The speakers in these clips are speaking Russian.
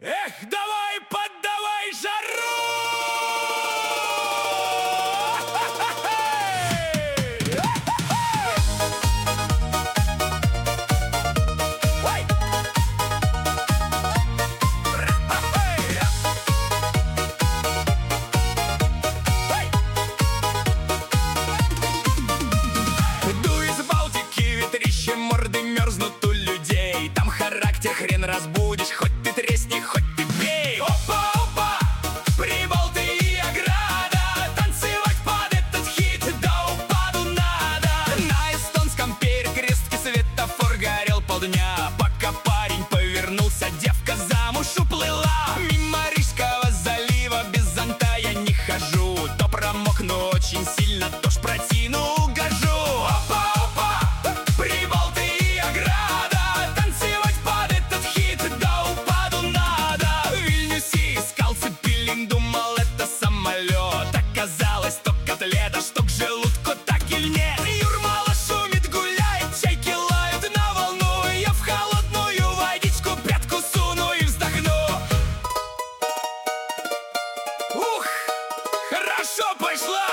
Эх, давай, поддавай жару! Дуй из Балтики, ветрище, морды мерзнут у людей. Там характер хрен разбудишь, хоть ты тресни, хоть ты бей. Опа, опа, Прибалты и ограда, танцевать под этот хит до упаду надо. На эстонском перекрестке светофор горел полдня, пока парень повернулся, девка замуж уплыла. Мимо Рижского залива без зонта я не хожу, то промокну очень сильно, то ж протяну угожу. Опа, опа, Прибалты и ограда, танцевать под этот хит до упаду надо. В Вильнюсе искал цепелин, думал это самолет. Оказалось, то котлета, что к желудку так и нет. Юрмала шумит, гуляет, чайки лают на волну. Я в холодную водичку пятку суну и вздохну. Ух, хорошо пошла!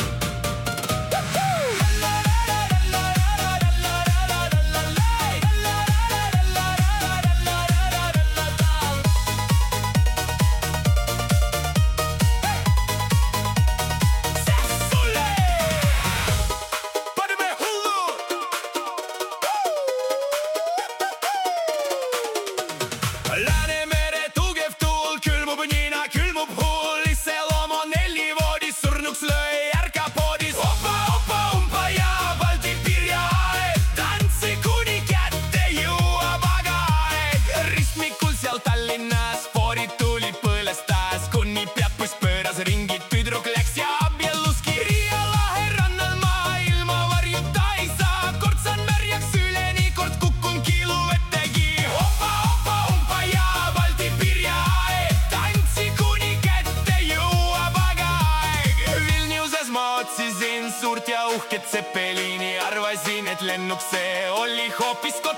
Läänemere tugev tuul külmub nina, külmub huul, iseloom on helivoodis, surnuks löö ärkapoodis. Opa, opa, umpa ja Balti pirjaaeg, tantsi kuni kätte jõuab aga aeg. Ristmikul seal Tallinnas foorid tulid põlestas, kuni Peapus pööras ringi, tüdruk läks ja abielluski. Riia lahe rannal maailma varjuta ei saa, kord saan märjaks üleni, kord kukun kilu vettegi. Opa, opa, umpa ja Balti pirjaaeg, tantsi kuni kätte jõuab aga aeg. Vilniuses ma otsisin suurt ja uhket Zeppelini, arvasin, et lennuk see oli hoopis